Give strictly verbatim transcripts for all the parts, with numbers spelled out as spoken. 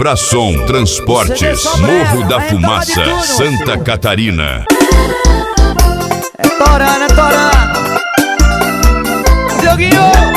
Fração Transportes, Morro da Fumaça, Santa Catarina. É torando, é torando. Dioguinho!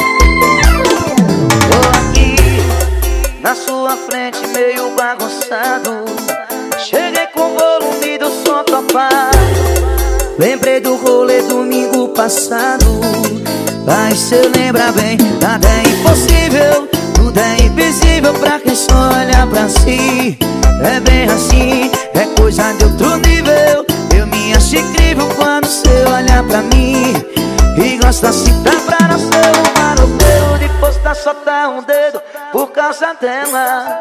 Tô aqui na sua frente meio bagunçado. Cheguei com o volume do som topado. Lembrei do rolê domingo passado. Mas cê lembra bem, nada é impossível. Tudo é invisível pra quem só olha pra si. É bem assim, é coisa de outro nível. Eu me acho incrível quando cê olha pra mim e gosta assim, tá pra nascer um maloqueiro. De postar só tá um dedo por causa dela.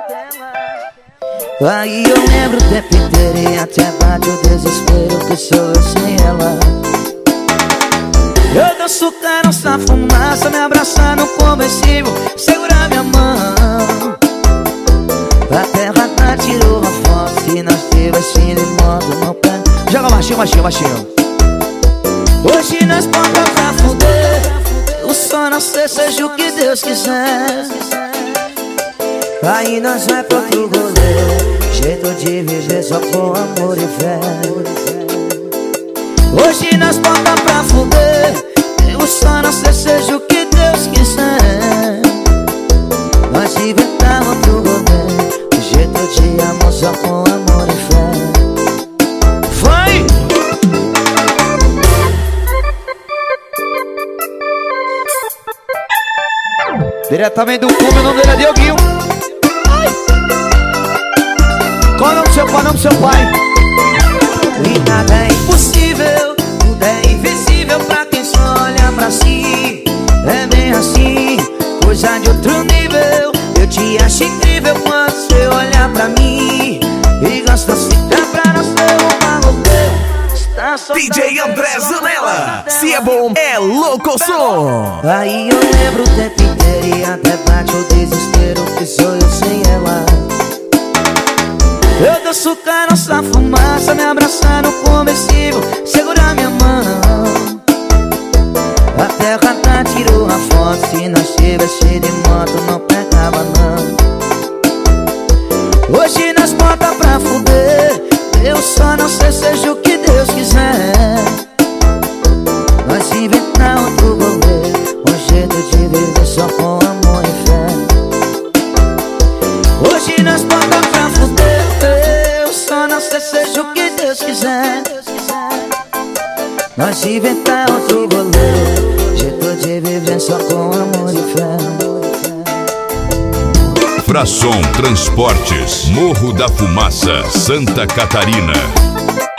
Aí eu lembro o tempo inteiro e até bate o desespero que sou eu sem ela. Eu danço cara nessa fumaça, me abraçar no conversível, segurar minha mão. A terra tá tirou uma foto, se nós tiver assim de moto no pé. Joga baixinho, baixinho, baixinho. Hoje nós bota pra fuder, o som não sei, seja o que Deus quiser. Aí nós vai pra outro rolê, jeito de viver só com amor e fé. Hoje nós bota pra fuder, o som não sei, seja o que Deus quiser. Nós inventamos outro rolê, jeito de amor só com amor e fé. Vai! Diretamente do clube, o nome dele é Dioguinho. Qual é o nome do seu pai? O nome do seu pai? E nada é impossível, tudo é invisível pra quem só olha pra si. É bem assim, coisa de outro nível. Eu te acho incrível quando você olha pra mim e gosta assim, tá pra nascer um maloqueiro. D J André Zanella, se é bom, é louco som. Aí eu lembro o tempo inteiro e até bate o desespero que sou eu sem ela. Eu danço cara nessa fumaça, me abraçar no conversível, segurar minha mão. A terra tá tirou a foto, se nós tivesse de moto não pegava não. Hoje nós bota pra fuder, eu só não sei, seja o que Deus quiser. Nós inventar outro rolê, um jeito de viver só com amor e fé. Hoje nós bota pra fuder, eu só não sei, seja o que Deus quiser. Nós inventar outro rolê, jeito de viver só com amor e fé. Fração Transportes, Morro da Fumaça, Santa Catarina.